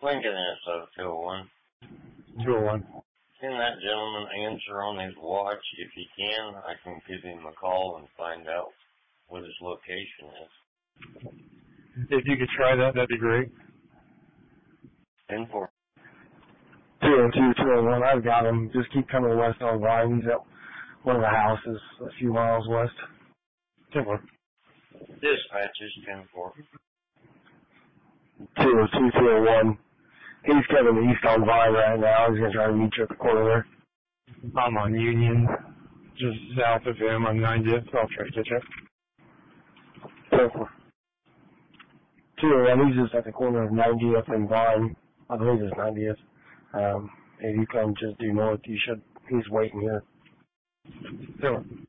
Lincoln SO 201. 201. Can that gentleman answer on his watch? If he can, I can give him a call and find out what his location is. If you could try that, that'd be great. 10-4. 202, 201. I've got him. Just keep coming west on Vine. He's at one of the houses a few miles west. 10-4. Dispatch is 10-4. 202, 201. He's coming east on Vine right now. He's going to try to meet you at the corner there. I'm on Union, just south of him on 90th. I'll try to get you. 10-4. 201, he's just at the corner of 90th and Vine. I believe it's 90th. If you come just due north, he's waiting here. 10-4.